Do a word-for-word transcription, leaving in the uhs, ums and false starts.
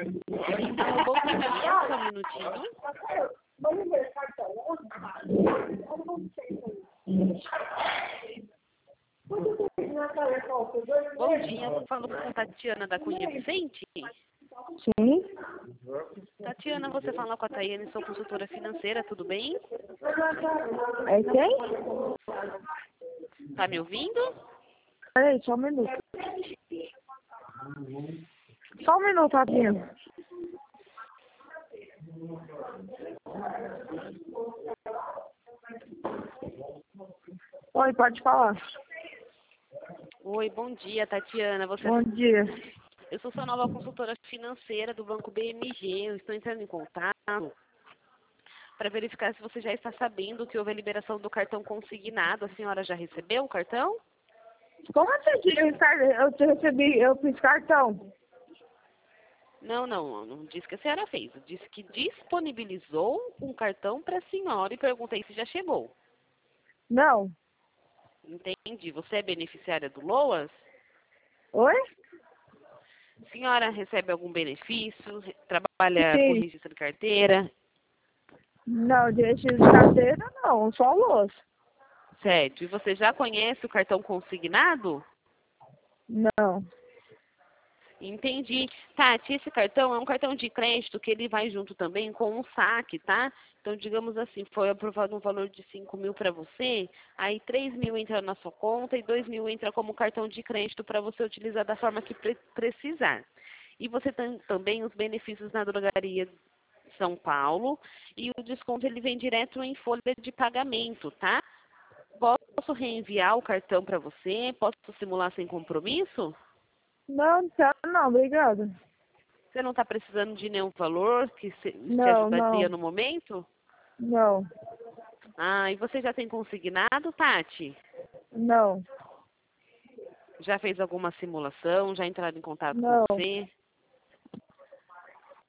Então, bom dia, só um minutinho. Bom dia, eu falo com a Tatiana da Cunha Vicente. Sim. Tatiana, você fala com a Tayane, sou consultora financeira, tudo bem? É quem? Tá me ouvindo? Peraí, só um minuto. Só um minuto, Tatiana. Oi, pode falar. Oi, bom dia, Tatiana. Você... Bom dia. Eu sou sua nova consultora financeira do Banco B M G. Eu estou entrando em contato para verificar se você já está sabendo que houve a liberação do cartão consignado. A senhora já recebeu o cartão? Como assim que eu eu te recebi, eu fiz cartão? Não, não, não disse que a senhora fez. Disse que disponibilizou um cartão para a senhora e perguntei se já chegou. Não. Entendi. Você é beneficiária do LOAS? Oi? Senhora recebe algum benefício? Trabalha Sim. com registro de carteira? Não, de registro de carteira não, só louça. Certo. E você já conhece o cartão consignado? Não. Entendi. Tati, esse cartão é um cartão de crédito que ele vai junto também com um saque, tá? Então, digamos assim, foi aprovado um valor de cinco mil para você, aí três mil entra na sua conta e dois mil entra como cartão de crédito para você utilizar da forma que pre precisar. E você tem também os benefícios na drogaria São Paulo e o desconto ele vem direto em folha de pagamento, tá? Posso reenviar o cartão para você? Posso simular sem compromisso? Não, tá, não, obrigada. Você não está precisando de nenhum valor que se, te Não, ajudaria não, no momento? não, Ah, e você já tem consignado, Tati? não, Já fez alguma simulação? Já entraram em contato com não, você?